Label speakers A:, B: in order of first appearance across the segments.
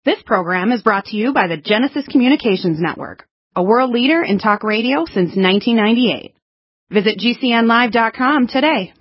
A: This program is brought to you by the Genesis Communications Network, a world leader in talk radio since 1998. Visit GCNlive.com today.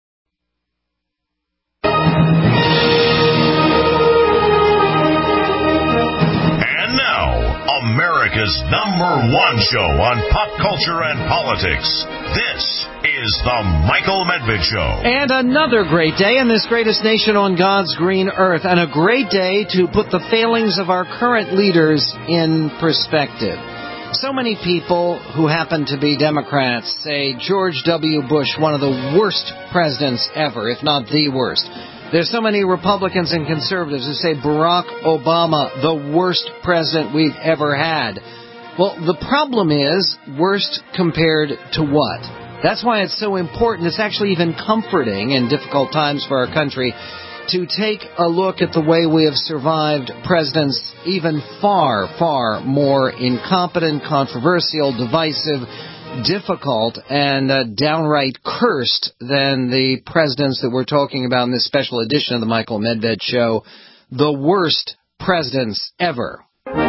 B: And now, America's #1 show on pop culture and politics. This is The Michael Medved Show.
C: And another great day in this greatest nation on God's green earth, and a great day to put the failings of our current leaders in perspective. So many people who happen to be Democrats say George W. Bush, one of the worst presidents ever, if not the worst. There's so many Republicans and conservatives who say Barack Obama, the worst president we've ever had. Well, the problem is, worst compared to what? That's why it's so important. It's actually even comforting in difficult times for our country to take a look at the way we have survived presidents even far, far more incompetent, controversial, divisive, difficult, and downright cursed than the presidents that we're talking about in this special edition of the Michael Medved Show, the worst presidents ever.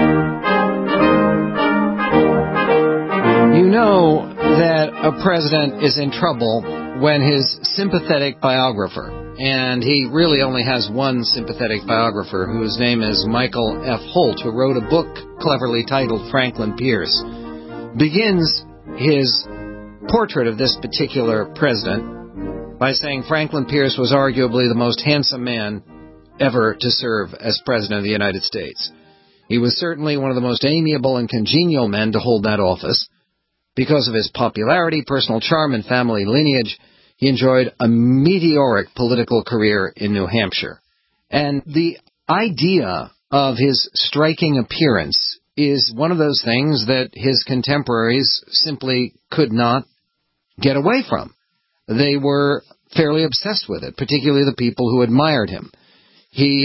C: You know that a president is in trouble when his sympathetic biographer, and he really only has one sympathetic biographer, whose name is Michael F. Holt, who wrote a book cleverly titled Franklin Pierce, begins his portrait of this particular president by saying Franklin Pierce was arguably the most handsome man ever to serve as president of the United States. He was certainly one of the most amiable and congenial men to hold that office. Because of his popularity, personal charm, and family lineage, he enjoyed a meteoric political career in New Hampshire. And the idea of his striking appearance is one of those things that his contemporaries simply could not get away from. They were fairly obsessed with it, particularly the people who admired him. He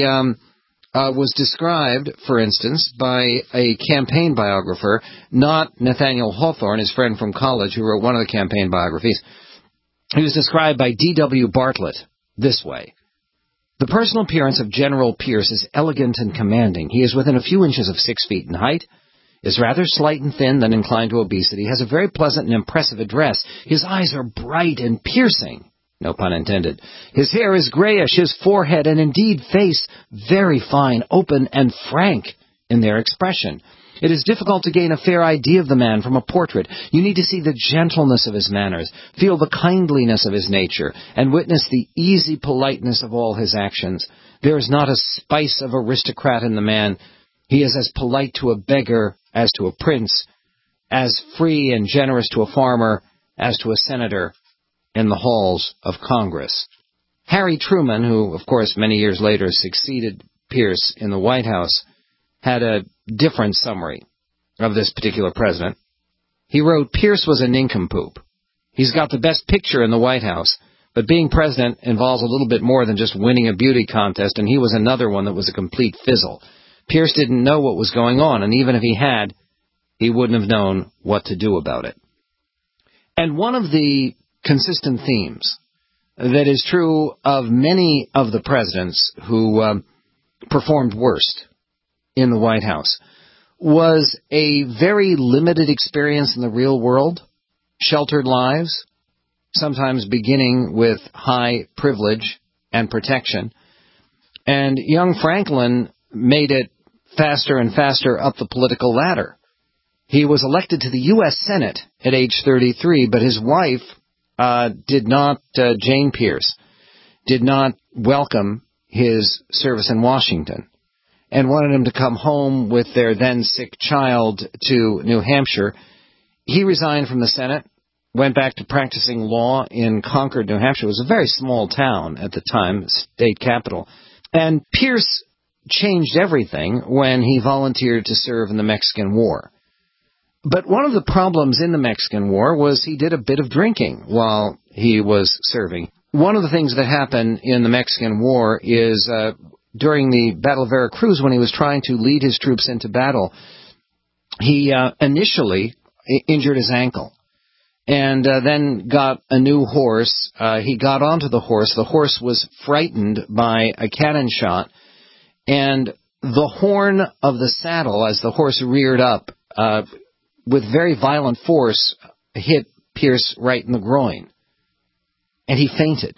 C: was described, for instance, by a campaign biographer, not Nathaniel Hawthorne, his friend from college who wrote one of the campaign biographies. He was described by D.W. Bartlett this way. The personal appearance of General Pierce is elegant and commanding. He is within a few inches of 6 feet in height, is rather slight and thin than inclined to obesity, has a very pleasant and impressive address. His eyes are bright and piercing. No pun intended. His hair is grayish, his forehead and indeed face very fine, open, and frank in their expression. It is difficult to gain a fair idea of the man from a portrait. You need to see the gentleness of his manners, feel the kindliness of his nature, and witness the easy politeness of all his actions. There is not a spice of aristocrat in the man. He is as polite to a beggar as to a prince, as free and generous to a farmer as to a senator in the halls of Congress. Harry Truman, who, of course, many years later succeeded Pierce in the White House, had a different summary of this particular president. He wrote, Pierce was a nincompoop. He's got the best picture in the White House, but being president involves a little bit more than just winning a beauty contest, and he was another one that was a complete fizzle. Pierce didn't know what was going on, and even if he had, he wouldn't have known what to do about it. And one of the consistent themes that is true of many of the presidents who performed worst in the White House was a very limited experience in the real world, sheltered lives, sometimes beginning with high privilege and protection. And young Franklin made it faster and faster up the political ladder. He was elected to the U.S. Senate at age 33, but his wife Jane Pierce, did not welcome his service in Washington and wanted him to come home with their then sick child to New Hampshire. He resigned from the Senate, went back to practicing law in Concord, New Hampshire. It was a very small town at the time, state capital. And Pierce changed everything when he volunteered to serve in the Mexican War. But one of the problems in the Mexican War was he did a bit of drinking while he was serving. One of the things that happened in the Mexican War is during the Battle of Veracruz, when he was trying to lead his troops into battle, he initially injured his ankle and then got a new horse. He got onto the horse. The horse was frightened by a cannon shot, and the horn of the saddle, as the horse reared up, with very violent force, hit Pierce right in the groin. And he fainted.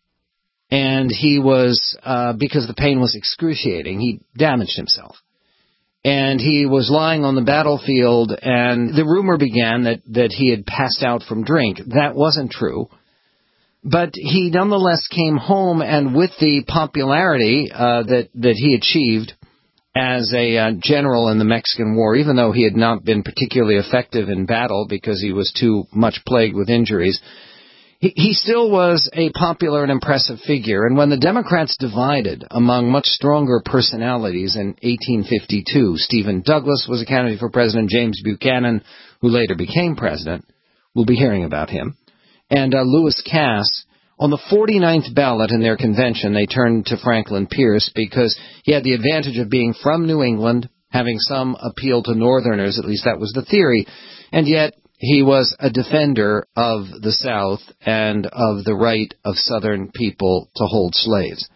C: And he was, because the pain was excruciating, he damaged himself. And he was lying on the battlefield, and the rumor began that he had passed out from drink. That wasn't true. But he nonetheless came home, and with the popularity that he achieved as a general in the Mexican War, even though he had not been particularly effective in battle because he was too much plagued with injuries, he still was a popular and impressive figure. And when the Democrats divided among much stronger personalities in 1852, Stephen Douglas was a candidate for president, James Buchanan, who later became president, we'll be hearing about him, and Lewis Cass, on the 49th ballot in their convention, they turned to Franklin Pierce because he had the advantage of being from New England, having some appeal to Northerners, at least that was the theory, and yet he was a defender of the South and of the right of Southern people to hold slaves.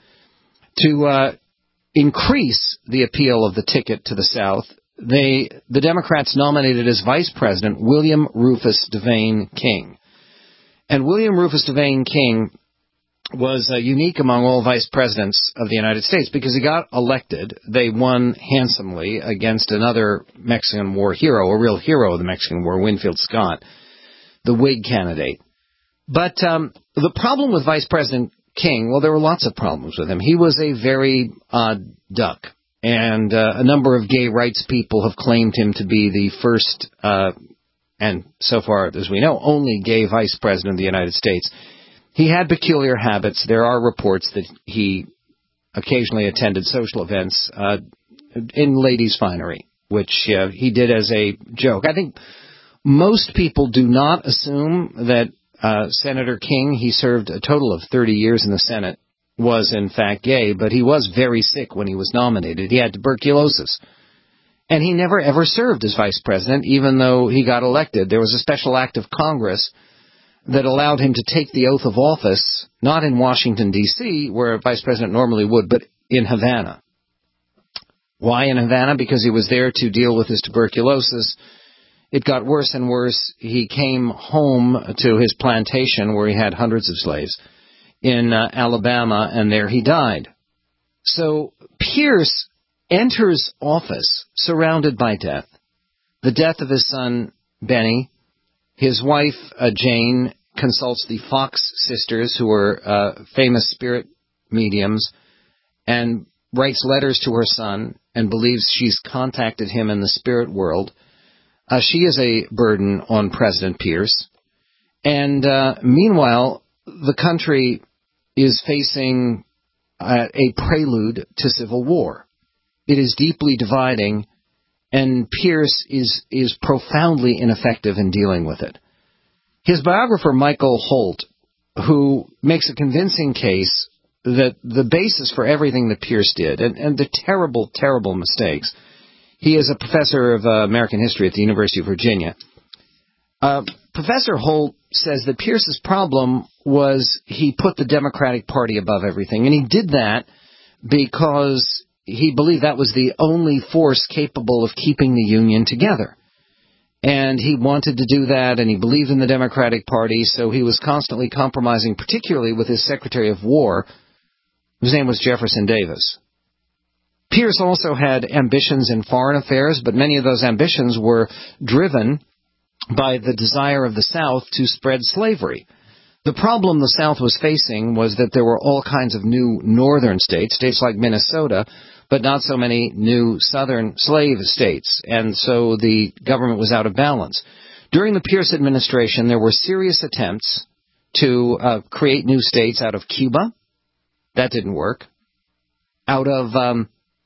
C: To increase the appeal of the ticket to the South, the Democrats nominated as vice president William Rufus Devane King. And William Rufus Devane King was unique among all vice presidents of the United States because he got elected. They won handsomely against another Mexican War hero, a real hero of the Mexican War, Winfield Scott, the Whig candidate. But the problem with Vice President King, well, there were lots of problems with him. He was a very odd duck, and a number of gay rights people have claimed him to be the first and so far as we know, only gay vice president of the United States. He had peculiar habits. There are reports that he occasionally attended social events in ladies' finery, which he did as a joke. I think most people do not assume that Senator King, he served a total of 30 years in the Senate, was in fact gay, but he was very sick when he was nominated. He had tuberculosis. And he never, ever served as vice president, even though he got elected. There was a special act of Congress that allowed him to take the oath of office, not in Washington, D.C., where a vice president normally would, but in Havana. Why in Havana? Because he was there to deal with his tuberculosis. It got worse and worse. He came home to his plantation, where he had hundreds of slaves, in Alabama, and there he died. So Pierce enters office surrounded by death. The death of his son, Benny. His wife, Jane, consults the Fox sisters, who were famous spirit mediums, and writes letters to her son and believes she's contacted him in the spirit world. She is a burden on President Pierce. And meanwhile, the country is facing a prelude to civil war. It is deeply dividing, and Pierce is profoundly ineffective in dealing with it. His biographer, Michael Holt, who makes a convincing case that the basis for everything that Pierce did, and the terrible, terrible mistakes, he is a professor of American history at the University of Virginia. Professor Holt says that Pierce's problem was he put the Democratic Party above everything, and he did that because he believed that was the only force capable of keeping the Union together. And he wanted to do that, and he believed in the Democratic Party, so he was constantly compromising, particularly with his Secretary of War, whose name was Jefferson Davis. Pierce also had ambitions in foreign affairs, but many of those ambitions were driven by the desire of the South to spread slavery. The problem the South was facing was that there were all kinds of new northern states, states like Minnesota, but not so many new southern slave states, and so the government was out of balance. During the Pierce administration, there were serious attempts to create new states out of Cuba. That didn't work. Also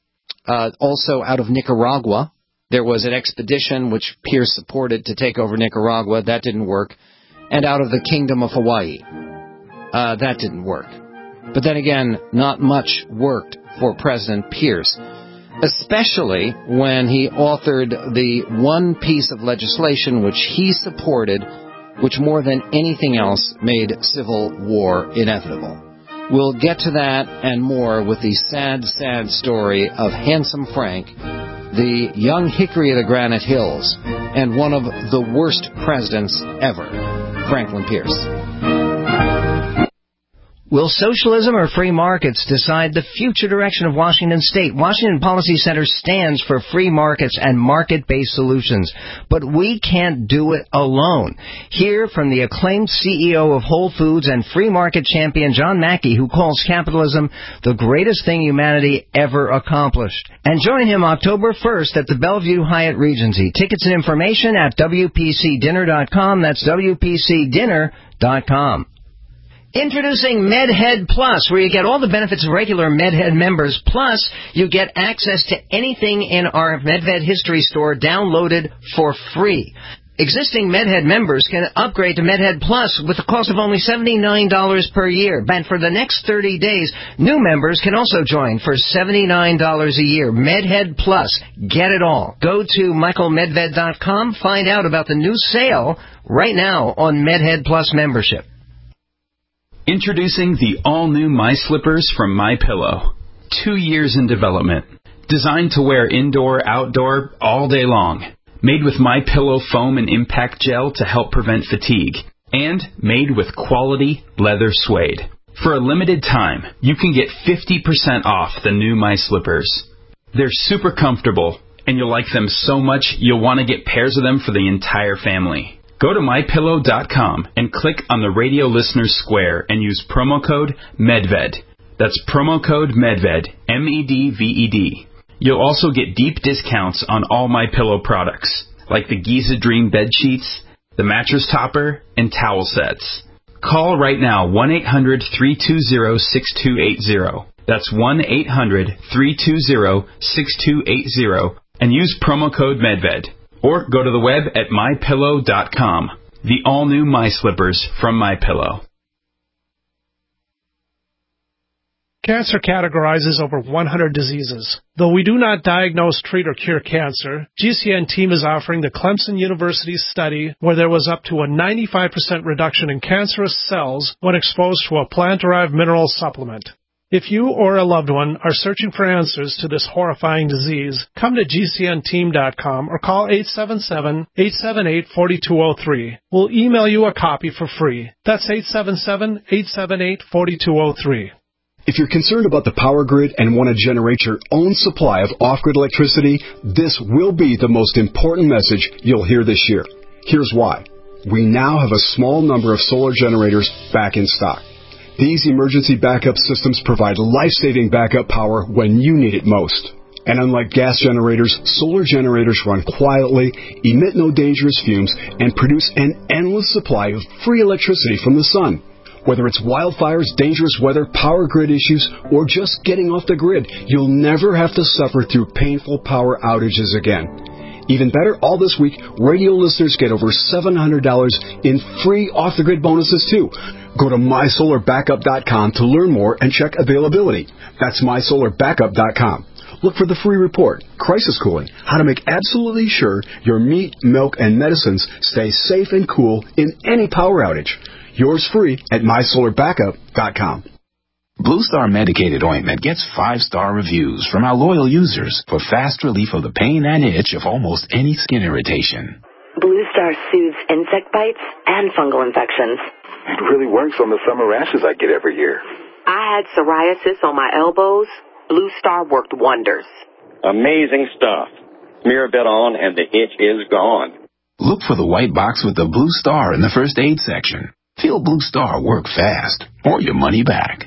C: out of Nicaragua. There was an expedition which Pierce supported to take over Nicaragua. That didn't work. And out of the Kingdom of Hawaii. That didn't work. But then again, not much worked for President Pierce, especially when he authored the one piece of legislation which he supported, which more than anything else made civil war inevitable. We'll get to that and more with the sad, sad story of Handsome Frank, the young hickory of the Granite Hills, and one of the worst presidents ever, Franklin Pierce.
D: Will socialism or free markets decide the future direction of Washington State? Washington Policy Center stands for free markets and market-based solutions, but we can't do it alone. Hear from the acclaimed CEO of Whole Foods and free market champion John Mackey, who calls capitalism the greatest thing humanity ever accomplished. And join him October 1st at the Bellevue Hyatt Regency. Tickets and information at WPCDinner.com. That's WPCDinner.com. Introducing MedHead Plus, where you get all the benefits of regular MedHead members, plus you get access to anything in our MedVed History Store downloaded for free. Existing MedHead members can upgrade to MedHead Plus with the cost of only $79 per year. And for the next 30 days, new members can also join for $79 a year. MedHead Plus. Get it all. Go to michaelmedved.com. Find out about the new sale right now on MedHead Plus membership.
E: Introducing the all-new My Slippers from MyPillow. 2 years in development. Designed to wear indoor, outdoor, all day long. Made with MyPillow foam and impact gel to help prevent fatigue. And made with quality leather suede. For a limited time, you can get 50% off the new My Slippers. They're super comfortable, and you'll like them so much you'll want to get pairs of them for the entire family. Go to MyPillow.com and click on the radio listeners square and use promo code MEDVED. That's promo code MEDVED, MEDVED. You'll also get deep discounts on all MyPillow products, like the Giza Dream bed sheets, the mattress topper, and towel sets. Call right now, 1-800-320-6280. That's 1-800-320-6280, and use promo code MEDVED. Or go to the web at MyPillow.com. The all-new My Slippers from MyPillow.
F: Cancer categorizes over 100 diseases. Though we do not diagnose, treat, or cure cancer, GCN team is offering the Clemson University study where there was up to a 95% reduction in cancerous cells when exposed to a plant-derived mineral supplement. If you or a loved one are searching for answers to this horrifying disease, come to GCNteam.com or call 877-878-4203. We'll email you a copy for free. That's 877-878-4203.
G: If you're concerned about the power grid and want to generate your own supply of off-grid electricity, this will be the most important message you'll hear this year. Here's why. We now have a small number of solar generators back in stock. These emergency backup systems provide life-saving backup power when you need it most. And unlike gas generators, solar generators run quietly, emit no dangerous fumes, and produce an endless supply of free electricity from the sun. Whether it's wildfires, dangerous weather, power grid issues, or just getting off the grid, you'll never have to suffer through painful power outages again. Even better, all this week, radio listeners get over $700 in free off-the-grid bonuses, too. Go to MySolarBackup.com to learn more and check availability. That's MySolarBackup.com. Look for the free report, Crisis Cooling, how to make absolutely sure your meat, milk, and medicines stay safe and cool in any power outage. Yours free at MySolarBackup.com.
H: Blue Star medicated ointment gets 5-star reviews from our loyal users for fast relief of the pain and itch of almost any skin irritation.
I: Blue Star soothes insect bites and fungal infections.
J: It really works on the summer rashes I get every year.
K: I had psoriasis on my elbows. Blue Star worked wonders.
L: Amazing stuff. Smear a bit on and the itch is gone.
H: Look for the white box with the Blue Star in the first aid section. Feel Blue Star work fast or your money back.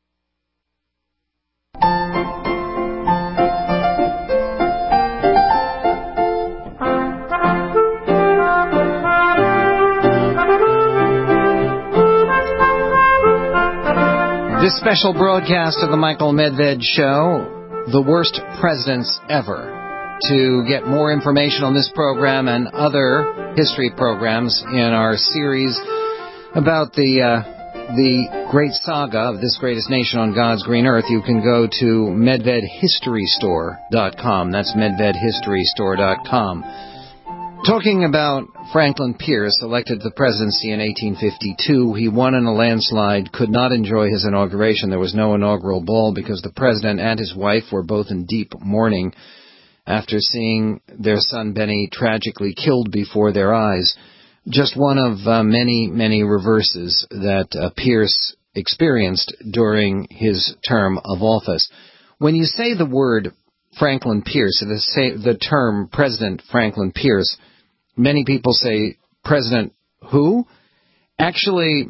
C: This special broadcast of the Michael Medved Show, The Worst Presidents Ever. To get more information on this program and other history programs in our series about the great saga of this greatest nation on God's green earth, you can go to MedvedHistoryStore.com. That's MedvedHistoryStore.com. Talking about Franklin Pierce, elected to the presidency in 1852, he won in a landslide, could not enjoy his inauguration. There was no inaugural ball because the president and his wife were both in deep mourning after seeing their son Benny tragically killed before their eyes. Just one of many, many reverses that Pierce experienced during his term of office. When you say the word Franklin Pierce, the term President Franklin Pierce, many people say, President who? Actually,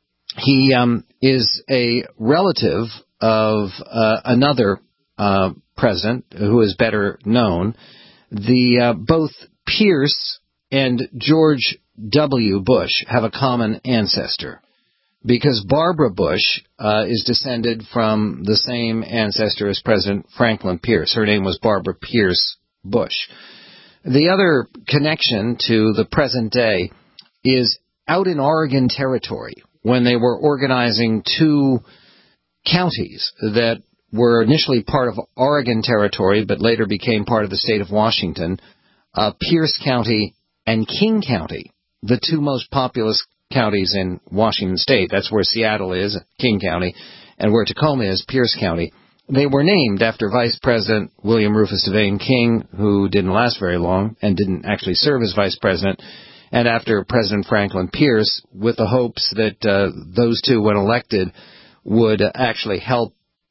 C: he is a relative of another president who is better known. Both Pierce and George W. Bush have a common ancestor, because Barbara Bush is descended from the same ancestor as President Franklin Pierce. Her name was Barbara Pierce Bush. The other connection to the present day is out in Oregon Territory, when they were organizing two counties that were initially part of Oregon Territory but later became part of the state of Washington, Pierce County and King County, the two most populous counties in Washington State. That's where Seattle is, King County, and where Tacoma is, Pierce County. They were named after Vice President William Rufus Devane King, who didn't last very long and didn't actually serve as Vice President, and after President Franklin Pierce, with the hopes that those two, when elected, would actually help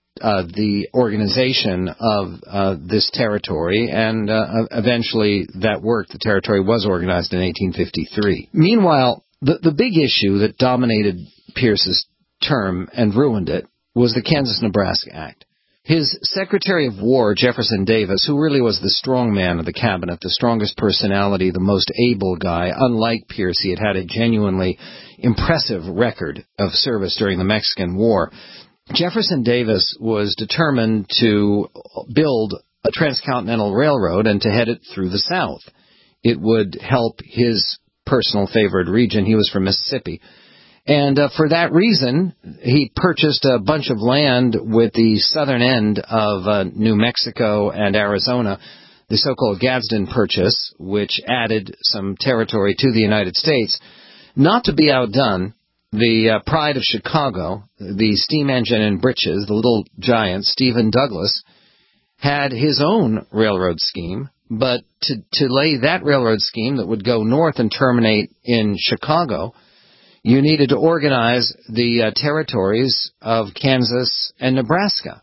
C: the organization of this territory, and eventually that worked. The territory was organized in 1853. Meanwhile, the big issue that dominated Pierce's term and ruined it was the Kansas-Nebraska Act. His Secretary of War, Jefferson Davis, who really was the strong man of the cabinet, the strongest personality, the most able guy, unlike Pierce, he had had a genuinely impressive record of service during the Mexican War. Jefferson Davis was determined to build a transcontinental railroad and to head it through the South. It would help his personal favored region. He was from Mississippi. And for that reason, he purchased a bunch of land with the southern end of New Mexico and Arizona, the so-called Gadsden Purchase, which added some territory to the United States. Not to be outdone, the pride of Chicago, the steam engine and breeches, the little giant, Stephen Douglas, had his own railroad scheme, but to lay that railroad scheme that would go north and terminate in Chicago, you needed to organize the territories of Kansas and Nebraska.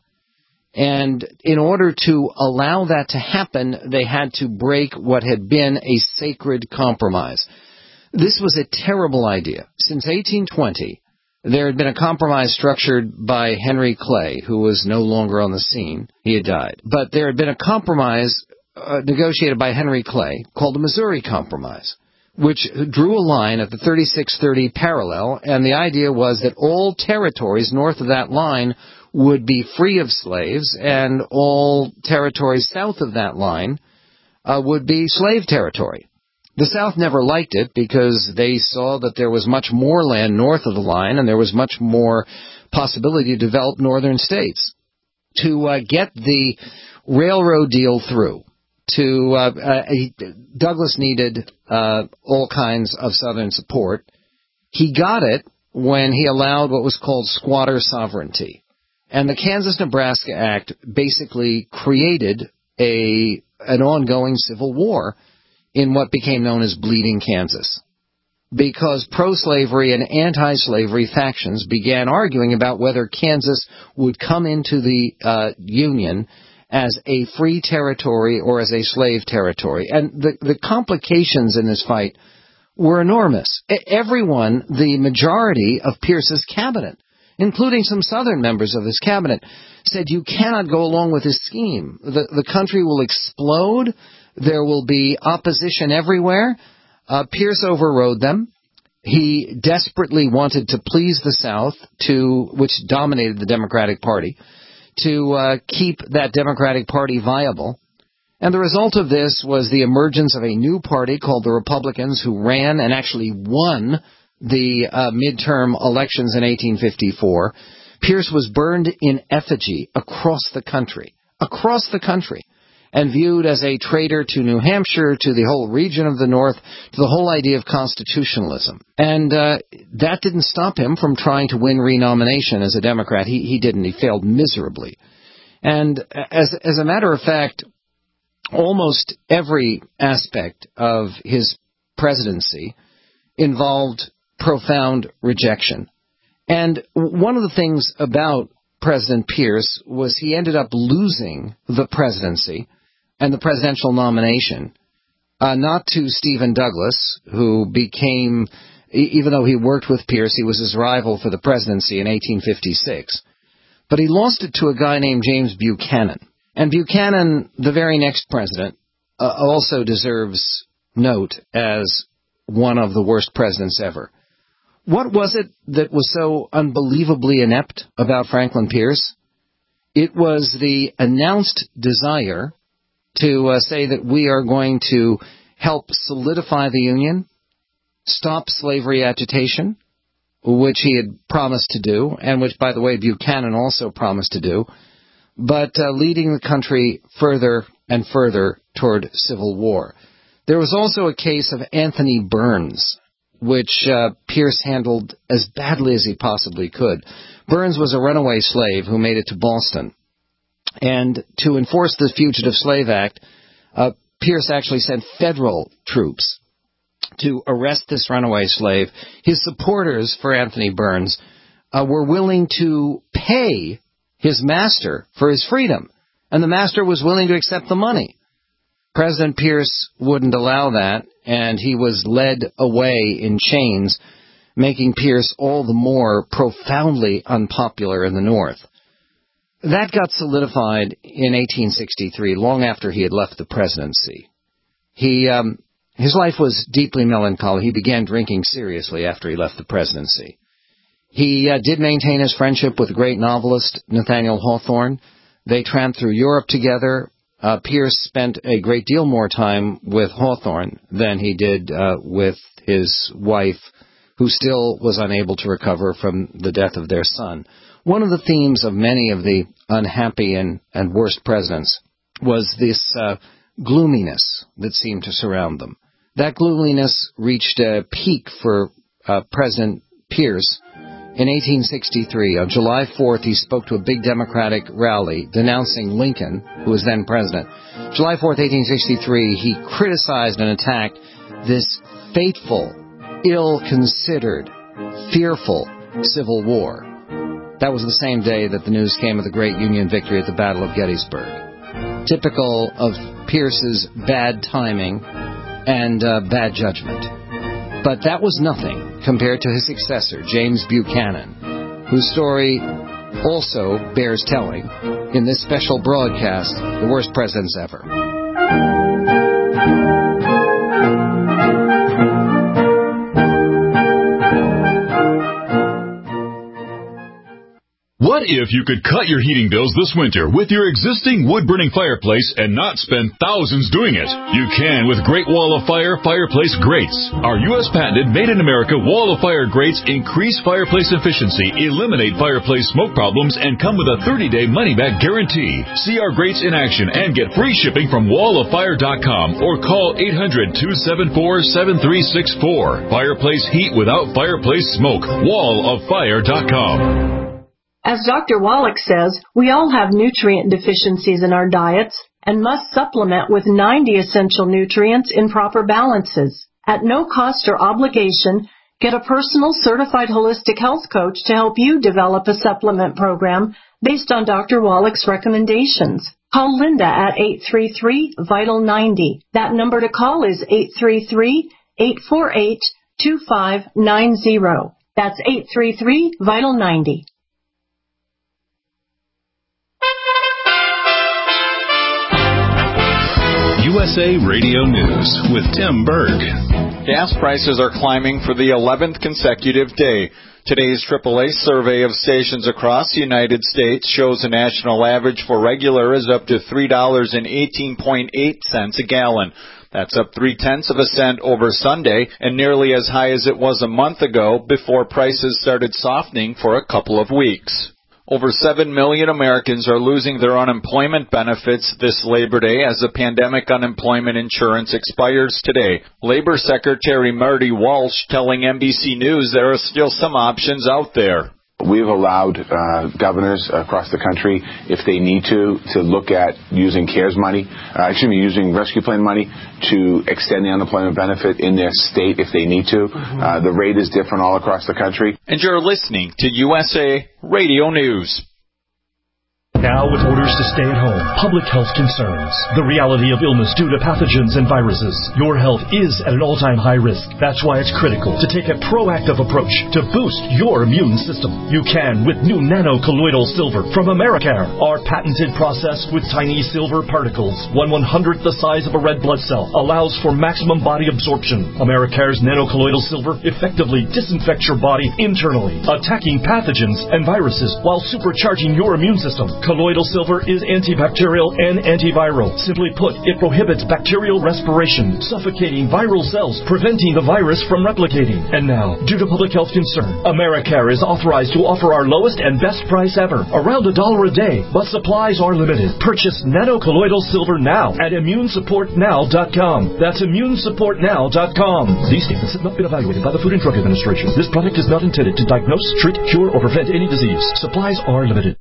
C: And in order to allow that to happen, they had to break what had been a sacred compromise. This was a terrible idea. Since 1820, there had been a compromise structured by Henry Clay, who was no longer on the scene. He had died. But there had been a compromise negotiated by Henry Clay called the Missouri Compromise, which drew a line at the 3630 parallel, and the idea was that all territories north of that line would be free of slaves, and all territories south of that line would be slave territory. The South never liked it because they saw that there was much more land north of the line, and there was much more possibility to develop northern states. To get the railroad deal through, Douglas needed all kinds of Southern support. He got it when he allowed what was called squatter sovereignty. And the Kansas-Nebraska Act basically created an ongoing civil war in what became known as Bleeding Kansas, because pro-slavery and anti-slavery factions began arguing about whether Kansas would come into the Union as a free territory or as a slave territory. And the complications in this fight were enormous. Everyone, the majority of Pierce's cabinet, including some Southern members of his cabinet, said you cannot go along with this scheme. The country will explode. There will be opposition everywhere. Pierce overrode them. He desperately wanted to please the South, which dominated the Democratic Party, to keep that Democratic Party viable. And the result of this was the emergence of a new party called the Republicans, who ran and actually won the midterm elections in 1854. Pierce was burned in effigy across the country. and viewed as a traitor to New Hampshire, to the whole region of the North, to the whole idea of constitutionalism. And that didn't stop him from trying to win renomination as a Democrat. He didn't. He failed miserably. And as a matter of fact, almost every aspect of his presidency involved profound rejection. And one of the things about President Pierce was he ended up losing the presidency and the presidential nomination, not to Stephen Douglas, who became, even though he worked with Pierce, he was his rival for the presidency in 1856. But he lost it to a guy named James Buchanan. And Buchanan, the very next president, also deserves note as one of the worst presidents ever. What was it that was so unbelievably inept about Franklin Pierce? It was the announced desire to say that we are going to help solidify the Union, stop slavery agitation, which he had promised to do, and which, by the way, Buchanan also promised to do, but leading the country further and further toward civil war. There was also a case of Anthony Burns, which Pierce handled as badly as he possibly could. Burns was a runaway slave who made it to Boston. And to enforce the Fugitive Slave Act, Pierce actually sent federal troops to arrest this runaway slave. His supporters for Anthony Burns were willing to pay his master for his freedom, and the master was willing to accept the money. President Pierce wouldn't allow that, and he was led away in chains, making Pierce all the more profoundly unpopular in the North. That got solidified in 1863, long after he had left the presidency. His life was deeply melancholy. He began drinking seriously after he left the presidency. He did maintain his friendship with the great novelist Nathaniel Hawthorne. They tramped through Europe together. Pierce spent a great deal more time with Hawthorne than he did with his wife, who still was unable to recover from the death of their son. One of the themes of many of the unhappy and worst presidents was this gloominess that seemed to surround them. That gloominess reached a peak for President Pierce in 1863. On July 4th, he spoke to a big Democratic rally denouncing Lincoln, who was then president. July 4th, 1863, he criticized and attacked this fateful, ill-considered, fearful Civil War. That was the same day that the news came of the great Union victory at the Battle of Gettysburg. Typical of Pierce's bad timing and bad judgment. But that was nothing compared to his successor, James Buchanan, whose story also bears telling in this special broadcast, The Worst Presidents Ever.
M: What if you could cut your heating bills this winter with your existing wood-burning fireplace and not spend thousands doing it? You can with Great Wall of Fire fireplace grates. Our U.S. patented made-in-America Wall of Fire grates increase fireplace efficiency, eliminate fireplace smoke problems, and come with a 30-day money-back guarantee. See our grates in action and get free shipping from walloffire.com or call 800-274-7364. Fireplace heat without fireplace smoke. walloffire.com.
N: As Dr. Wallach says, we all have nutrient deficiencies in our diets and must supplement with 90 essential nutrients in proper balances. At no cost or obligation, get a personal certified holistic health coach to help you develop a supplement program based on Dr. Wallach's recommendations. Call Linda at 833-VITAL-90. That number to call is 833-848-2590. That's 833-VITAL-90.
M: USA Radio News with Tim Berg.
O: Gas prices are climbing for the 11th consecutive day. Today's AAA survey of stations across the United States shows a national average for regular is up to $3.18.8 a gallon. That's up 0.3 cents over Sunday and nearly as high as it was a month ago before prices started softening for a couple of weeks. Over 7 million Americans are losing their unemployment benefits this Labor Day as the pandemic unemployment insurance expires today. Labor Secretary Marty Walsh telling NBC News there are still some options out there.
P: We've allowed governors across the country, if they need to look at using CARES money, using rescue plan money to extend the unemployment benefit in their state if they need to. The rate is different all across the country.
O: And you're listening to USA Radio News.
Q: Now with orders to stay at home, public health concerns, the reality of illness due to pathogens and viruses, your health is at an all-time high risk. That's why it's critical to take a proactive approach to boost your immune system. You can with new nano-colloidal silver from Americare. Our patented process with tiny silver particles, 1/100th the size of a red blood cell, allows for maximum body absorption. Americare's nano-colloidal silver effectively disinfects your body internally, attacking pathogens and viruses while supercharging your immune system. Colloidal silver is antibacterial and antiviral. Simply put, it prohibits bacterial respiration, suffocating viral cells, preventing the virus from replicating. And now, due to public health concern, Americare is authorized to offer our lowest and best price ever, around $1 a day, but supplies are limited. Purchase nano-colloidal silver now at immunesupportnow.com. That's immunesupportnow.com. These statements have not been evaluated by the Food and Drug Administration. This product is not intended to diagnose, treat, cure, or prevent any disease. Supplies are limited.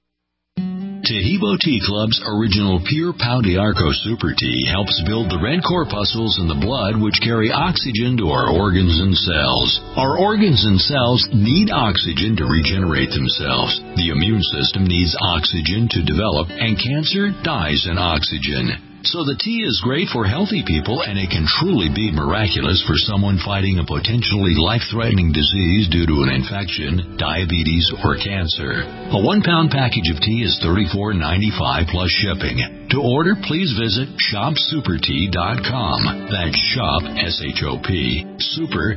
R: Taheebo Tea Club's original Pure Pau d'Arco Super Tea helps build the red corpuscles in the blood which carry oxygen to our organs and cells. Our organs and cells need oxygen to regenerate themselves. The immune system needs oxygen to develop, and cancer dies in oxygen. So the tea is great for healthy people, and it can truly be miraculous for someone fighting a potentially life-threatening disease due to an infection, diabetes, or cancer. A 1-pound package of tea is $34.95 plus shipping. To order, please visit shopsupertea.com. That's shop, S-H-O-P, super,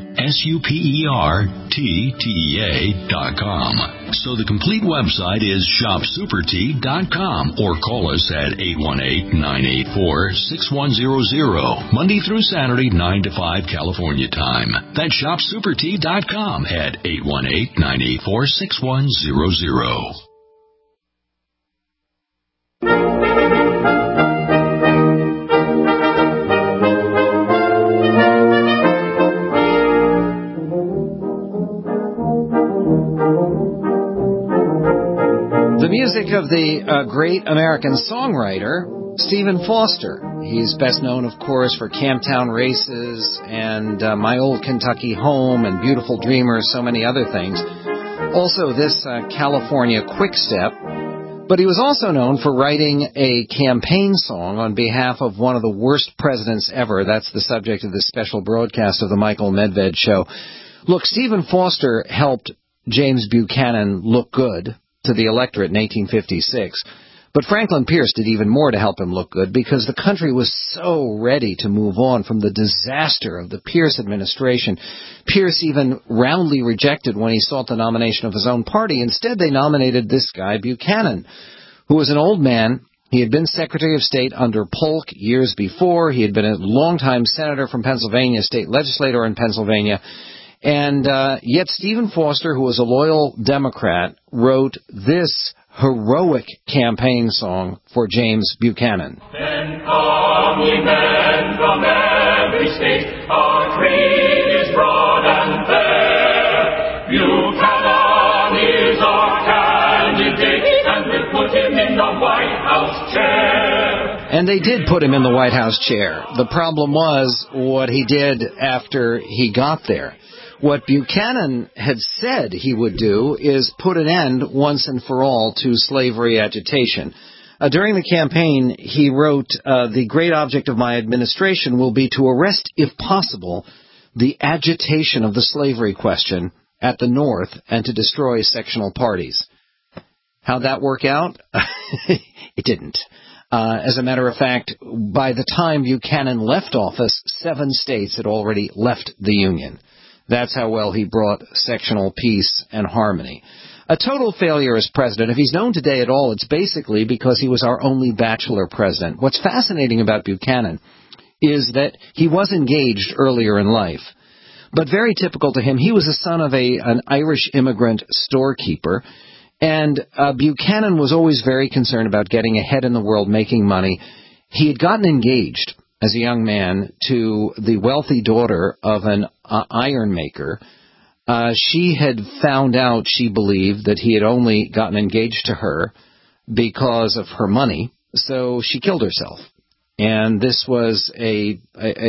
R: SUPERTEA.com. So the complete website is shopsupertea.com, or call us at 818-984-6100, Monday through Saturday, 9 to 5 California time. That's shopsupertea.com at 818-984-6100.
C: The music of the great American songwriter, Stephen Foster. He's best known, of course, for Camptown Races and My Old Kentucky Home and Beautiful Dreamer, so many other things. Also, this California Quick Step. But he was also known for writing a campaign song on behalf of one of the worst presidents ever. That's the subject of this special broadcast of the Michael Medved Show. Look, Stephen Foster helped James Buchanan look good to the electorate in 1856. But Franklin Pierce did even more to help him look good, because the country was so ready to move on from the disaster of the Pierce administration. Pierce even roundly rejected when he sought the nomination of his own party. Instead, they nominated this guy, Buchanan, who was an old man. He had been Secretary of State under Polk years before. He had been a longtime senator from Pennsylvania, state legislator in Pennsylvania. And yet Stephen Foster, who was a loyal Democrat, wrote this heroic campaign song for James Buchanan.
S: Then come ye men from every state, our creed is broad and fair. Buchanan is our candidate, and we'll put him in the White House chair.
C: And they did put him in the White House chair. The problem was what he did after he got there. What Buchanan had said he would do is put an end once and for all to slavery agitation. During the campaign, he wrote, the great object of my administration will be to arrest, if possible, the agitation of the slavery question at the North and to destroy sectional parties. How'd that work out? It didn't. As a matter of fact, by the time Buchanan left office, 7 states had already left the Union. That's how well he brought sectional peace and harmony. A total failure as president. If he's known today at all, it's basically because he was our only bachelor president. What's fascinating about Buchanan is that he was engaged earlier in life. But very typical to him, he was the son of an Irish immigrant storekeeper. And Buchanan was always very concerned about getting ahead in the world, making money. He had gotten engaged as a young man to the wealthy daughter of an iron maker. She had found out, she believed, that he had only gotten engaged to her because of her money, so she killed herself. And this was an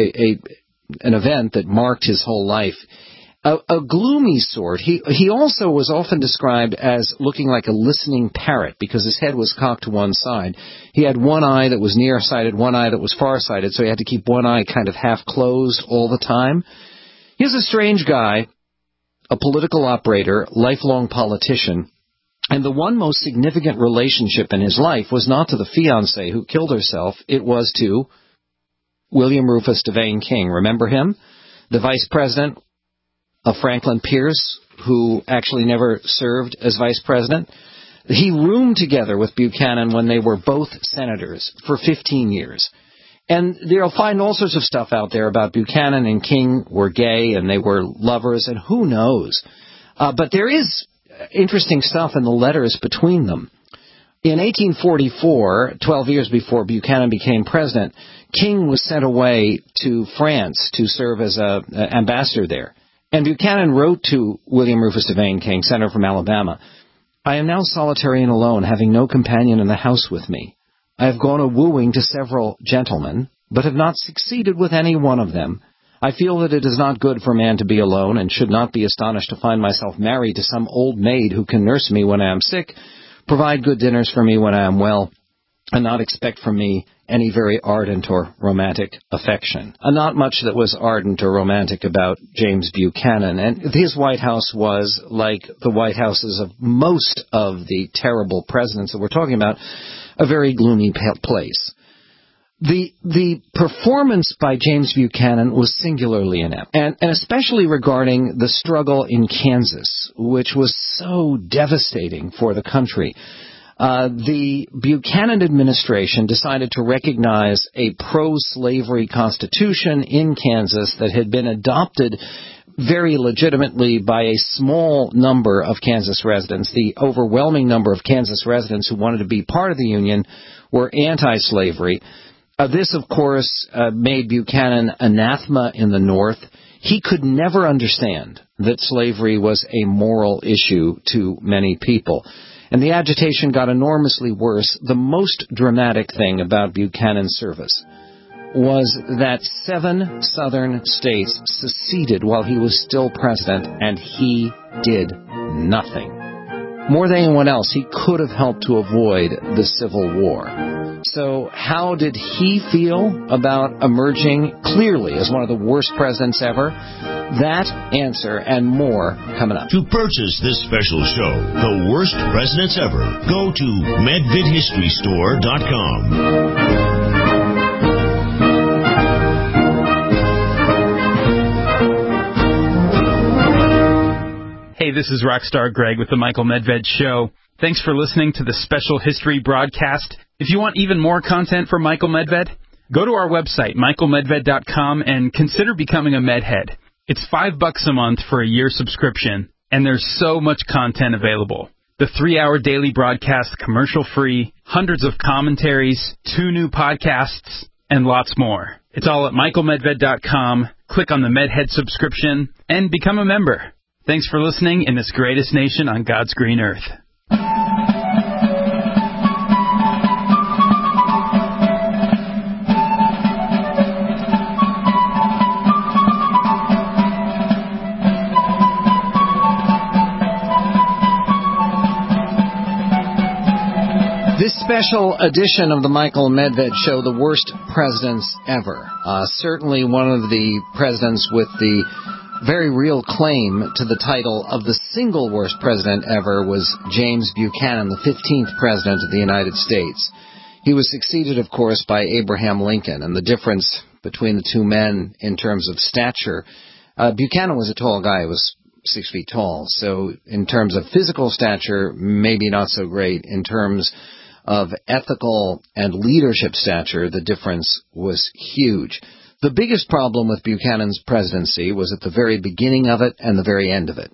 C: event that marked his whole life. A gloomy sort. He also was often described as looking like a listening parrot because his head was cocked to one side. He had one eye that was nearsighted, one eye that was farsighted, so he had to keep one eye kind of half closed all the time. He was a strange guy, a political operator, lifelong politician, and the one most significant relationship in his life was not to the fiancée who killed herself, it was to William Rufus Devane King. Remember him? The vice president of Franklin Pierce, who actually never served as vice president. He roomed together with Buchanan when they were both senators for 15 years. And you'll find all sorts of stuff out there about Buchanan and King were gay and they were lovers, and who knows. But there is interesting stuff in the letters between them. In 1844, 12 years before Buchanan became president, King was sent away to France to serve as an ambassador there. And Buchanan wrote to William Rufus Devane King, senator from Alabama, "I am now solitary and alone, having no companion in the house with me. I have gone a-wooing to several gentlemen, but have not succeeded with any one of them. I feel that it is not good for man to be alone, and should not be astonished to find myself married to some old maid who can nurse me when I am sick, provide good dinners for me when I am well, and not expect from me any very ardent or romantic affection." Not much that was ardent or romantic about James Buchanan. And his White House was, like the White Houses of most of the terrible presidents that we're talking about, a very gloomy place. The performance by James Buchanan was singularly inept, and especially regarding the struggle in Kansas, which was so devastating for the country. The Buchanan administration decided to recognize a pro-slavery constitution in Kansas that had been adopted very legitimately by a small number of Kansas residents. The overwhelming number of Kansas residents who wanted to be part of the Union were anti-slavery. This, of course, made Buchanan anathema in the North. He could never understand that slavery was a moral issue to many people. And the agitation got enormously worse. The most dramatic thing about Buchanan's service was that 7 southern states seceded while he was still president, and he did nothing. More than anyone else, he could have helped to avoid the Civil War. So how did he feel about emerging clearly as one of the worst presidents ever? That answer and more coming up.
R: To purchase this special show, The Worst Presidents Ever, go to medvidhistorystore.com.
E: Hey, this is Rockstar Greg with the Michael Medved Show. Thanks for listening to the special history broadcast. If you want even more content from Michael Medved, go to our website, michaelmedved.com, and consider becoming a Medhead. It's $5 a month for a year subscription, and there's so much content available. The 3-hour daily broadcast, commercial-free, hundreds of commentaries, 2 new podcasts, and lots more. It's all at michaelmedved.com. Click on the Medhead subscription and become a member. Thanks for listening in this greatest nation on God's green earth.
C: This special edition of the Michael Medved Show, The Worst Presidents Ever. Certainly one of the presidents with the very real claim to the title of the single worst president ever was James Buchanan, the 15th president of the United States. He was succeeded, of course, by Abraham Lincoln, and the difference between the two men in terms of stature, Buchanan was a tall guy. He was 6 feet tall, so in terms of physical stature, maybe not so great. In terms of ethical and leadership stature, the difference was huge. The biggest problem with Buchanan's presidency was at the very beginning of it and the very end of it.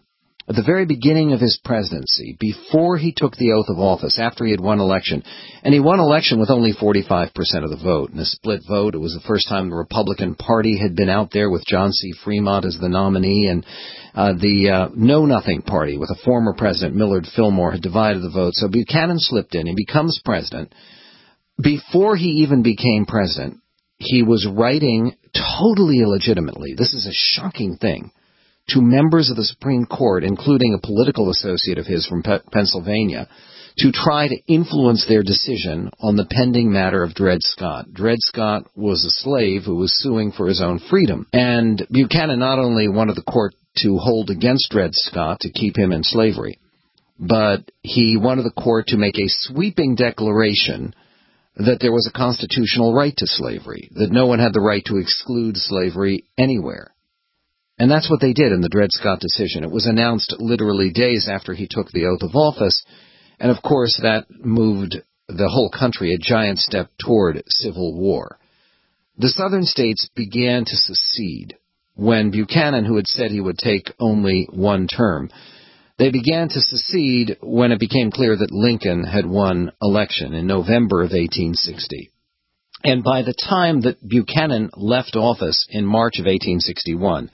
C: at the very beginning of his presidency, before he took the oath of office, after he had won election, and he won election with only 45% of the vote. In a split vote, it was the first time the Republican Party had been out there with John C. Fremont as the nominee, and the Know-Nothing Party with a former president, Millard Fillmore, had divided the vote. So Buchanan slipped in. He becomes president. Before he even became president, he was writing totally illegitimately. This is a shocking thing. To members of the Supreme Court, including a political associate of his from Pennsylvania, to try to influence their decision on the pending matter of Dred Scott. Dred Scott was a slave who was suing for his own freedom. And Buchanan not only wanted the court to hold against Dred Scott to keep him in slavery, but he wanted the court to make a sweeping declaration that there was a constitutional right to slavery, that no one had the right to exclude slavery anywhere. And that's what they did in the Dred Scott decision. It was announced literally days after he took the oath of office, and of course that moved the whole country a giant step toward civil war. The southern states began to secede when Buchanan, who had said he would take only one term, they began to secede when it became clear that Lincoln had won election in November of 1860. And by the time that Buchanan left office in March of 1861,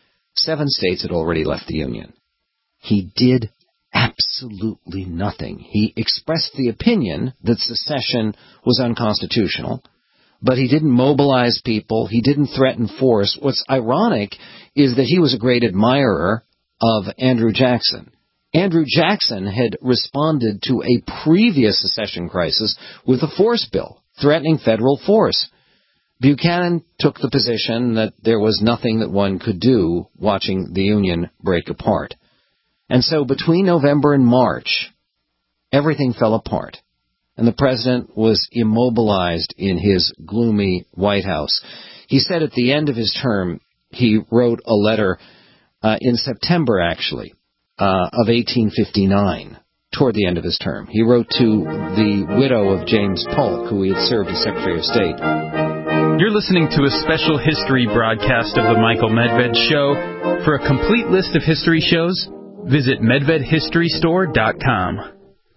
C: 7 states had already left the Union. He did absolutely nothing. He expressed the opinion that secession was unconstitutional, but he didn't mobilize people. He didn't threaten force. What's ironic is that he was a great admirer of Andrew Jackson. Andrew Jackson had responded to a previous secession crisis with a force bill, threatening federal force. Buchanan took the position that there was nothing that one could do watching the Union break apart. And so between November and March, everything fell apart. And the president was immobilized in his gloomy White House. He said at the end of his term, he wrote a letter in September, actually, of 1859, toward the end of his term. He wrote to the widow of James Polk, who he had served as Secretary of State.
E: You're listening to a special history broadcast of The Michael Medved Show. For a complete list of history shows, visit MedvedHistoryStore.com.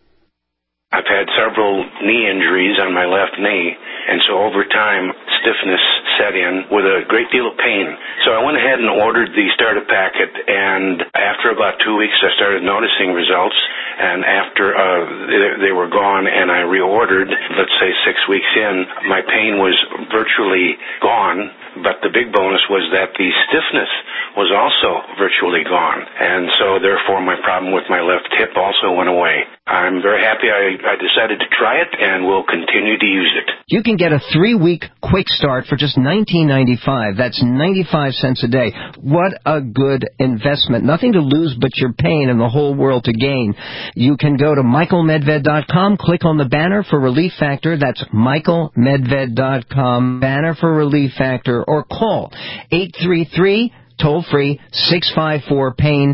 T: I've had several knee injuries on my left knee, and so over time, stiffness set in with a great deal of pain. So I went ahead and ordered the starter packet, and after about 2 weeks, I started noticing results, and after they were gone and I reordered, let's say 6 weeks in, my pain was virtually gone, but the big bonus was that the stiffness was also virtually gone, and so therefore my problem with my left hip also went away. I'm very happy I decided to try it, and will continue to use it.
D: You can get a 3-week quick start for just $19.95. That's 95 cents a day. What a good investment. Nothing to lose but your pain and the whole world to gain. You can go to michaelmedved.com, click on the banner for Relief Factor. That's michaelmedved.com, banner for Relief Factor, or call 833 toll-free 654-PAIN,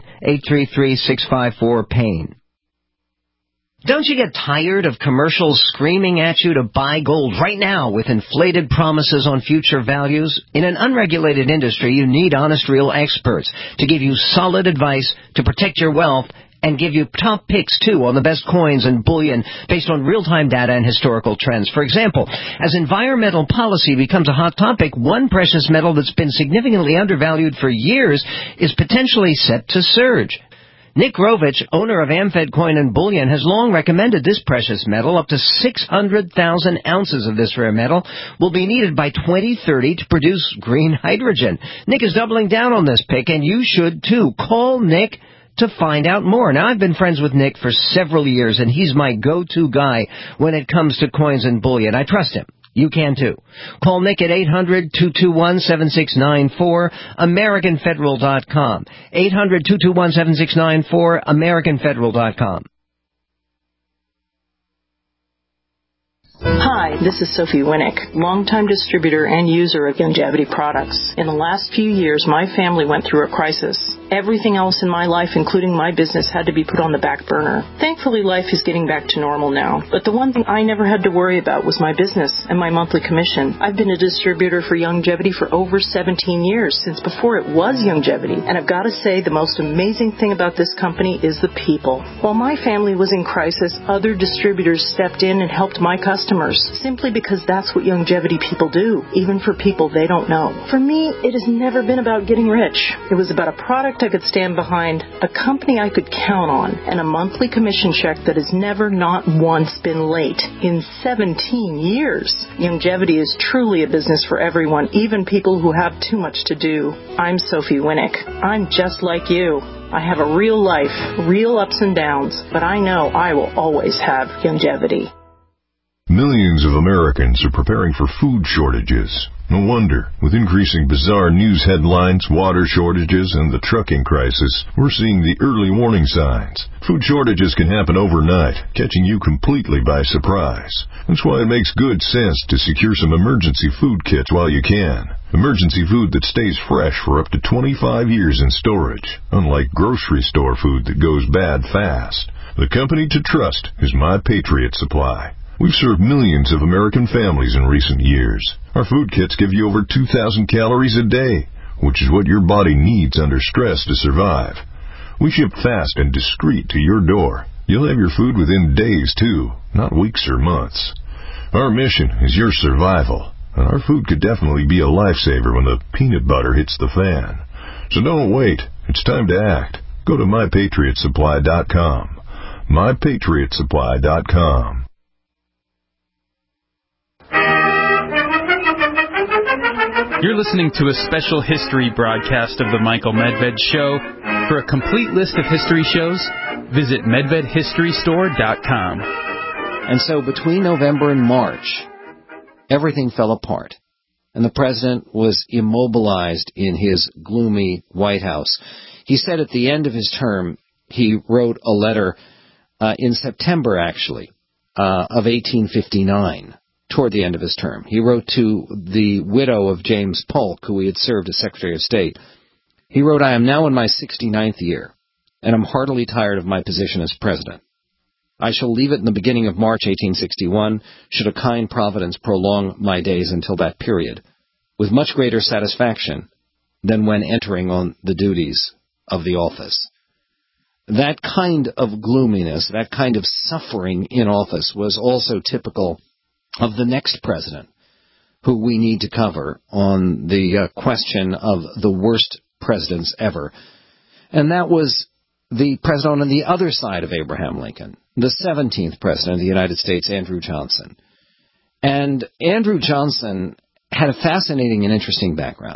D: 833-654-PAIN. Don't you get tired of commercials screaming at you to buy gold right now with inflated promises on future values? In an unregulated industry, you need honest, real experts to give you solid advice to protect your wealth and give you top picks, too, on the best coins and bullion based on real-time data and historical trends. For example, as environmental policy becomes a hot topic, one precious metal that's been significantly undervalued for years is potentially set to surge. Nick Rovich, owner of Amfed Coin and Bullion, has long recommended this precious metal. Up to 600,000 ounces of this rare metal will be needed by 2030 to produce green hydrogen. Nick is doubling down on this pick, and you should too. Call Nick to find out more. Now, I've been friends with Nick for several years, and he's my go-to guy when it comes to coins and bullion. I trust him. You can too. Call Nick at 800-221-7694, AmericanFederal.com. 800-221-7694, AmericanFederal.com.
N: Hi, this is Sophie Winnick, longtime distributor and user of Longevity products. In the last few years, my family went through a crisis, everything else in my life, including my business, had to be put on the back burner. Thankfully, life is getting back to normal now. But the one thing I never had to worry about was my business and my monthly commission. I've been a distributor for Youngevity for over 17 years, since before it was Youngevity. And I've got to say, the most amazing thing about this company is the people. While my family was in crisis, other distributors stepped in and helped my customers, simply because that's what Youngevity people do, even for people they don't know. For me, it has never been about getting rich. It was about a product I could stand behind, a company I could count on, and a monthly commission check that has never, not once, been late in 17 years. Youngevity is truly a business for everyone, even people who have too much to do. I'm Sophie Winnick. I'm just like you. I have a real life, real ups and downs, but I know I will always have Youngevity.
U: Millions of Americans are preparing for food shortages. No wonder. With increasing bizarre news headlines, water shortages, and the trucking crisis, we're seeing the early warning signs. Food shortages can happen overnight, catching you completely by surprise. That's why it makes good sense to secure some emergency food kits while you can. Emergency food that stays fresh for up to 25 years in storage, unlike grocery store food that goes bad fast. The company to trust is My Patriot Supply. We've served millions of American families in recent years. Our food kits give you over 2,000 calories a day, which is what your body needs under stress to survive. We ship fast and discreet to your door. You'll have your food within days, too, not weeks or months. Our mission is your survival, and our food could definitely be a lifesaver when the peanut butter hits the fan. So don't wait. It's time to act. Go to MyPatriotSupply.com. MyPatriotSupply.com.
E: You're listening to a special history broadcast of the Michael Medved Show. For a complete list of history shows, visit MedvedHistoryStore.com.
C: And so between November and March, everything fell apart, and the president was immobilized in his gloomy White House. He said at the end of his term, he wrote a letter in September, actually, of 1859. Toward the end of his term. He wrote to the widow of James Polk, who he had served as Secretary of State. He wrote, "I am now in my 69th year, and am heartily tired of my position as president. I shall leave it in the beginning of March 1861, should a kind providence prolong my days until that period, with much greater satisfaction than when entering on the duties of the office." That kind of gloominess, that kind of suffering in office was also typical of the next president, who we need to cover on the question of the worst presidents ever. And that was the president on the other side of Abraham Lincoln, the 17th president of the United States, Andrew Johnson. And Andrew Johnson had a fascinating and interesting background.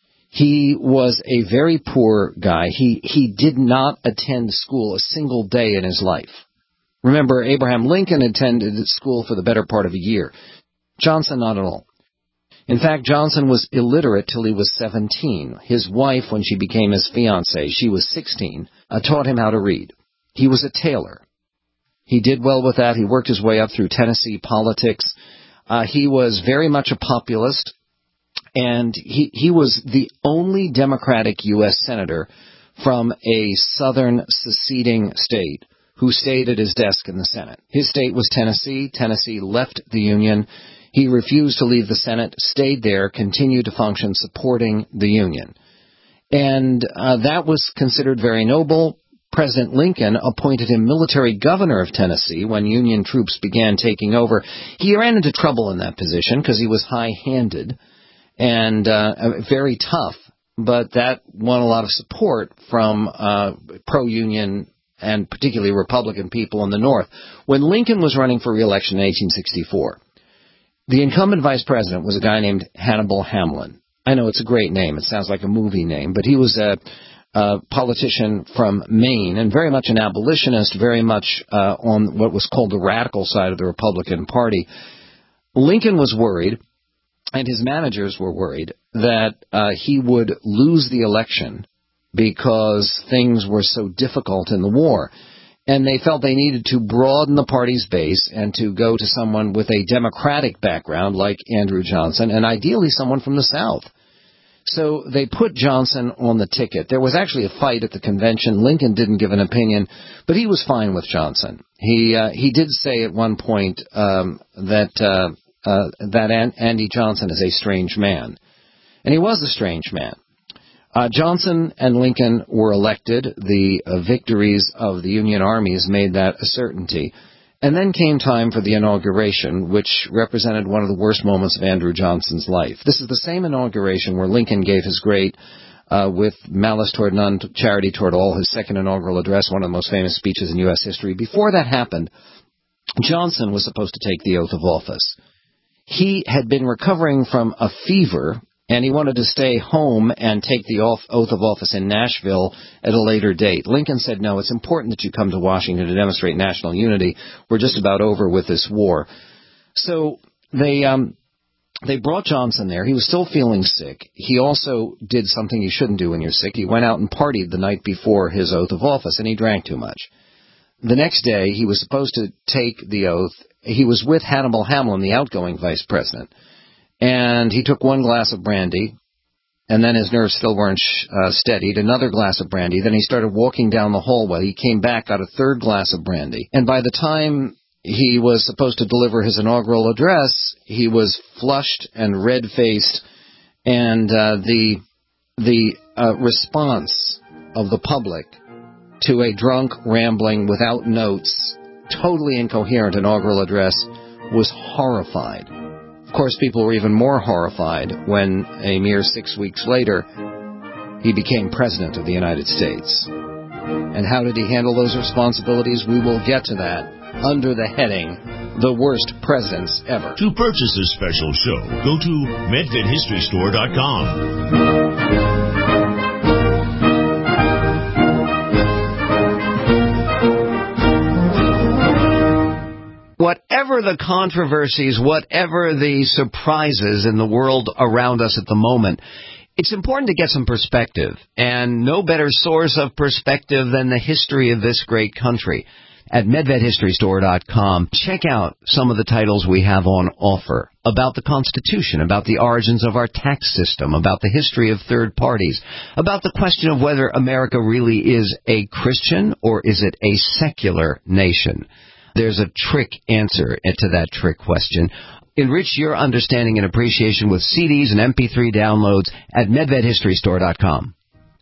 C: He was a very poor guy. He did not attend school a single day in his life. Remember, Abraham Lincoln attended school for the better part of a year. Johnson, not at all. In fact, Johnson was illiterate till he was 17. His wife, when she became his fiancée, she was 16, taught him how to read. He was a tailor. He did well with that. He worked his way up through Tennessee politics. He was very much a populist, and he was the only Democratic U.S. senator from a southern seceding state who stayed at his desk in the Senate. His state was Tennessee. Tennessee left the Union. He refused to leave the Senate, stayed there, continued to function supporting the Union. And that was considered very noble. President Lincoln appointed him military governor of Tennessee when Union troops began taking over. He ran into trouble in that position because he was high-handed and very tough, but that won a lot of support from pro-Union and particularly Republican people in the North. When Lincoln was running for re-election in 1864, the incumbent vice president was a guy named Hannibal Hamlin. I know it's a great name. It sounds like a movie name, but he was a politician from Maine and very much an abolitionist, very much on what was called the radical side of the Republican Party. Lincoln was worried, and his managers were worried, that he would lose the election because things were so difficult in the war. And they felt they needed to broaden the party's base and to go to someone with a Democratic background like Andrew Johnson, and ideally someone from the South. So they put Johnson on the ticket. There was actually a fight at the convention. Lincoln didn't give an opinion, but he was fine with Johnson. He did say at one point that Andy Johnson is a strange man. And he was a strange man. Johnson and Lincoln were elected. The victories of the Union armies made that a certainty. And then came time for the inauguration, which represented one of the worst moments of Andrew Johnson's life. This is the same inauguration where Lincoln gave his great with malice toward none, charity toward all, his second inaugural address, one of the most famous speeches in U.S. history. Before that happened, Johnson was supposed to take the oath of office. He had been recovering from a fever, and he wanted to stay home and take the oath of office in Nashville at a later date. Lincoln said, no, it's important that you come to Washington to demonstrate national unity. We're just about over with this war. So they brought Johnson there. He was still feeling sick. He also did something you shouldn't do when you're sick. He went out and partied the night before his oath of office, and he drank too much. The next day, he was supposed to take the oath. He was with Hannibal Hamlin, the outgoing vice president. And he took one glass of brandy, and then his nerves still weren't steadied, another glass of brandy. Then he started walking down the hallway. He came back, got a third glass of brandy. And by the time he was supposed to deliver his inaugural address, he was flushed and red-faced, and the response of the public to a drunk, rambling, without notes, totally incoherent inaugural address was horrified. Of course, people were even more horrified when, a mere 6 weeks later, he became President of the United States. And how did he handle those responsibilities? We will get to that under the heading, The Worst Presidents Ever.
B: To purchase this special show, go to MedvedHistoryStore.com.
D: Whatever the controversies, whatever the surprises in the world around us at the moment, it's important to get some perspective, and no better source of perspective than the history of this great country. At MedvedHistoryStore.com, check out some of the titles we have on offer about the Constitution, about the origins of our tax system, about the history of third parties, about the question of whether America really is a Christian or is it a secular nation. There's a trick answer to that trick question. Enrich your understanding and appreciation with CDs and MP3 downloads at MedvedHistoryStore.com.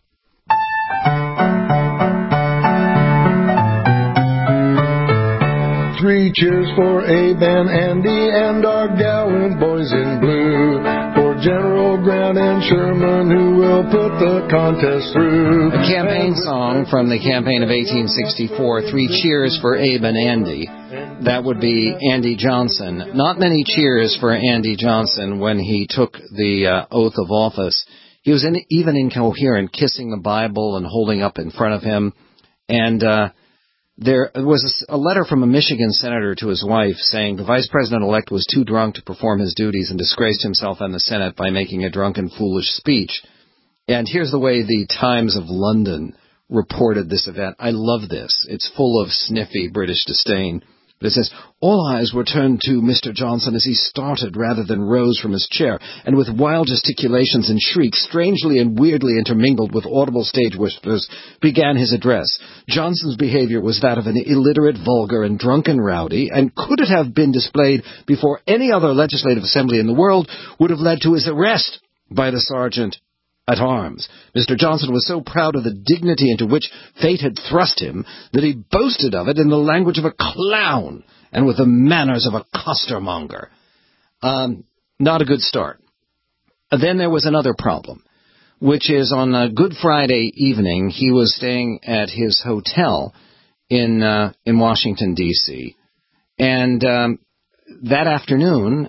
A: 3 cheers for Abe and Andy and our gallant boys in blue. For General Grant and Sherman, who will put the contest through.
C: A campaign song from the campaign of 1864, 3 cheers for Abe and Andy. That would be Andy Johnson. Not many cheers for Andy Johnson when he took the oath of office. He was even incoherent, kissing the Bible and holding up in front of him. And there was a letter from a Michigan senator to his wife saying the vice president-elect was too drunk to perform his duties and disgraced himself and the Senate by making a drunken, foolish speech. And here's the way the Times of London reported this event. I love this. It's full of sniffy British disdain. But it says, all eyes were turned to Mr. Johnson as he started rather than rose from his chair, and with wild gesticulations and shrieks, strangely and weirdly intermingled with audible stage whispers, began his address. Johnson's behavior was that of an illiterate, vulgar, and drunken rowdy, and could it have been displayed before any other legislative assembly in the world, would have led to his arrest by the sergeant at arms. Mr. Johnson was so proud of the dignity into which fate had thrust him that he boasted of it in the language of a clown and with the manners of a costermonger. Not a good start. Then there was another problem, which is on Good Friday evening, he was staying at his hotel in Washington, D.C., and that afternoon,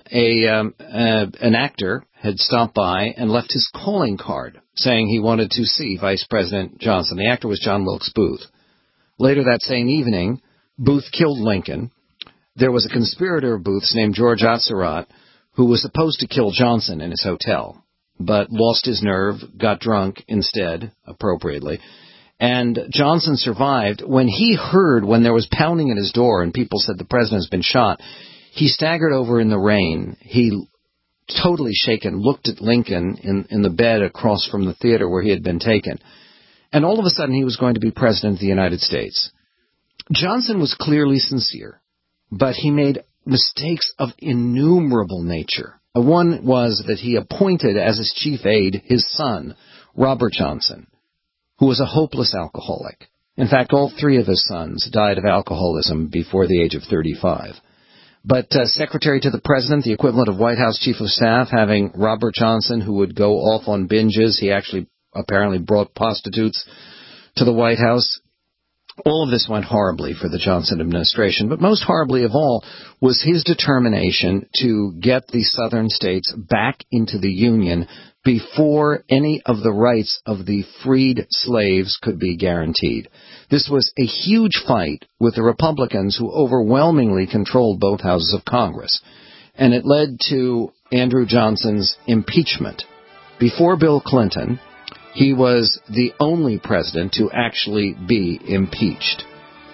C: an actor had stopped by and left his calling card saying he wanted to see Vice President Johnson. The actor was John Wilkes Booth. Later that same evening, Booth killed Lincoln. There was a conspirator of Booth's named George Atzerodt who was supposed to kill Johnson in his hotel, but lost his nerve, got drunk instead, appropriately. And Johnson survived. When he heard, when there was pounding at his door and people said the president has been shot, he staggered over in the rain. He totally shaken, looked at Lincoln in the bed across from the theater where he had been taken. And all of a sudden he was going to be president of the United States. Johnson was clearly sincere, but he made mistakes of innumerable nature. One was that he appointed as his chief aide his son, Robert Johnson, who was a hopeless alcoholic. In fact, all three of his sons died of alcoholism before the age of 35. But secretary to the president, the equivalent of White House chief of staff, having Robert Johnson, who would go off on binges. He actually apparently brought prostitutes to the White House. All of this went horribly for the Johnson administration, but most horribly of all was his determination to get the southern states back into the Union before any of the rights of the freed slaves could be guaranteed. This was a huge fight with the Republicans, who overwhelmingly controlled both houses of Congress, and it led to Andrew Johnson's impeachment. Before Bill Clinton, he was the only president to actually be impeached.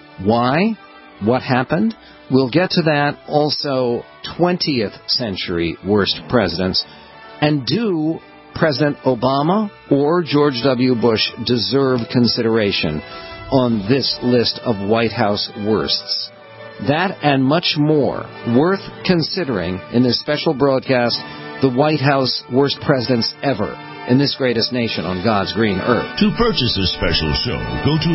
C: Why? What happened? We'll get to that. Also, 20th century worst presidents. And do President Obama or George W. Bush deserve consideration on this list of White House worsts? That and much more worth considering in this special broadcast, The White House Worst Presidents Ever in this greatest nation on God's green earth.
R: To purchase this special show, go to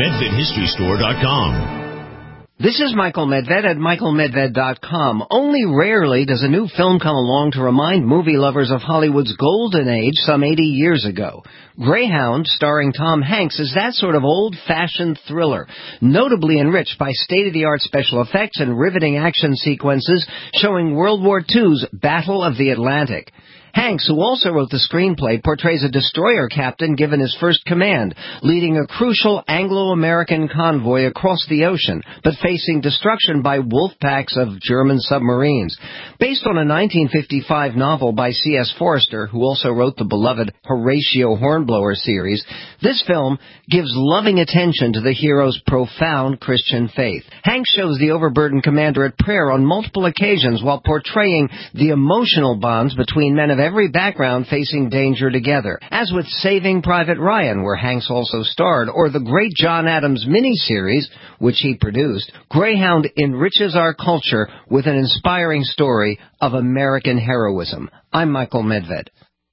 R: MedvedHistoryStore.com.
D: This is Michael Medved at michaelmedved.com. Only rarely does a new film come along to remind movie lovers of Hollywood's golden age some 80 years ago. Greyhound, starring Tom Hanks, is that sort of old-fashioned thriller, notably enriched by state-of-the-art special effects and riveting action sequences showing World War II's Battle of the Atlantic. Hanks, who also wrote the screenplay, portrays a destroyer captain given his first command, leading a crucial Anglo-American convoy across the ocean, but facing destruction by wolf packs of German submarines. Based on a 1955 novel by C.S. Forester, who also wrote the beloved Horatio Hornblower series, this film gives loving attention to the hero's profound Christian faith. Hanks shows the overburdened commander at prayer on multiple occasions while portraying the emotional bonds between men of every background facing danger together, as with Saving Private Ryan, where Hanks also starred, or the great John Adams miniseries, which he produced. Greyhound enriches our culture with an inspiring story of American heroism. I'm Michael Medved.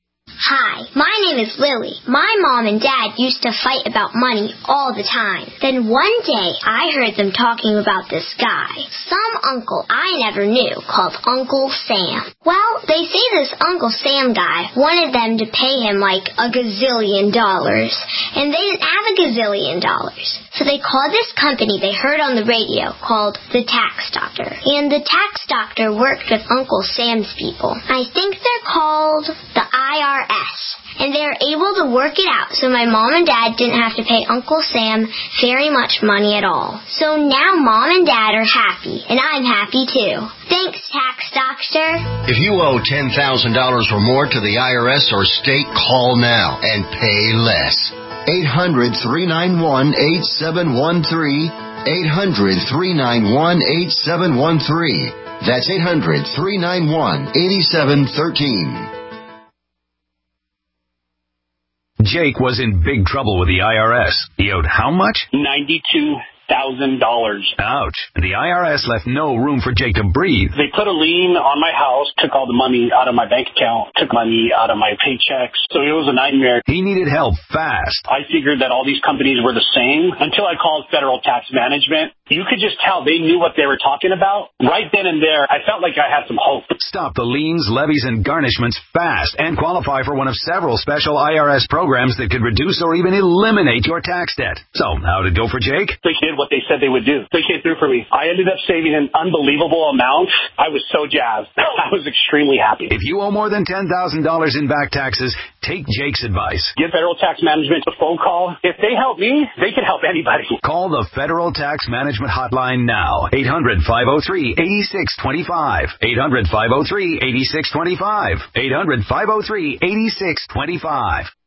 F: Hi, my name is Lily. My mom and dad used to fight about money all the time. Then one day, I heard them talking about this guy, some uncle I never knew, called Uncle Sam. Well, they say this Uncle Sam guy wanted them to pay him like $1 gazillion, and they didn't have $1 gazillion. So they called this company they heard on the radio called the Tax Doctor. And the Tax Doctor worked with Uncle Sam's people. I think they're called the IRS. And they were able to work it out so my mom and dad didn't have to pay Uncle Sam very much money at all. So now mom and dad are happy, and I'm happy too. Thanks, Tax Doctor.
V: If you owe $10,000 or more to the IRS or state, call now and pay less. 800-391-8713. 800-391-8713. That's 800-391-8713.
W: Jake was in big trouble with the IRS. He owed how much?
X: $92,000.
W: Ouch. The IRS left no room for Jake to breathe.
X: They put a lien on my house, took all the money out of my bank account, took money out of my paychecks. So it was a nightmare.
W: He needed help fast.
X: I figured that all these companies were the same until I called Federal Tax Management. You could just tell they knew what they were talking about. Right then and there, I felt like I had some hope.
W: Stop the liens, levies, and garnishments fast and qualify for one of several special IRS programs that could reduce or even eliminate your tax debt. So, how did it go for Jake?
X: They did what they said they would do. They came through for me. I ended up saving an unbelievable amount. I was so jazzed. I was extremely happy.
W: If you owe more than $10,000 in back taxes, take Jake's advice.
X: Give Federal Tax Management a phone call. If they help me, they can help anybody.
W: Call the Federal Tax Management hotline now. 800-503-8625. 800-503-8625. 800-503-8625.